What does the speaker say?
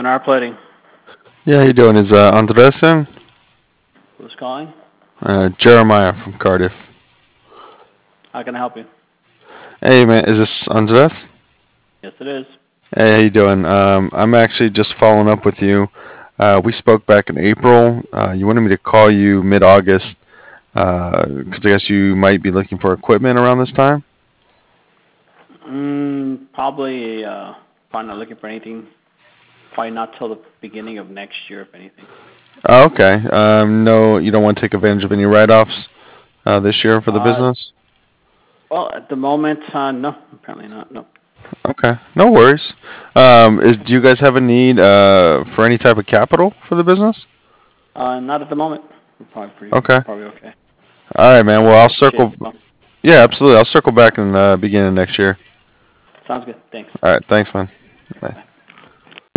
R Plating. Yeah, how you doing? Is Andres in? Who's calling? Jeremiah from Cardiff. How can I help you? Hey man, is this Andres? Yes, it is. Hey, how you doing? I'm actually just following up with you. We spoke back in April. You wanted me to call you mid-August because I guess you might be looking for equipment around this time. Probably, probably not looking for anything. Probably not till the beginning of next year, if anything. Oh, okay. No, you don't want to take advantage of any write-offs this year for the Uh, business? well, at the moment, no, apparently not. No. Okay, no worries. Do you guys have a need for any type of capital for the business? Not at the moment. We're probably Okay. probably okay. All right, man. Well, I I'll appreciate circle. the call. Yeah, absolutely. I'll circle back in the beginning of next year. Sounds good. Thanks. All right. Thanks, man. Bye. Bye.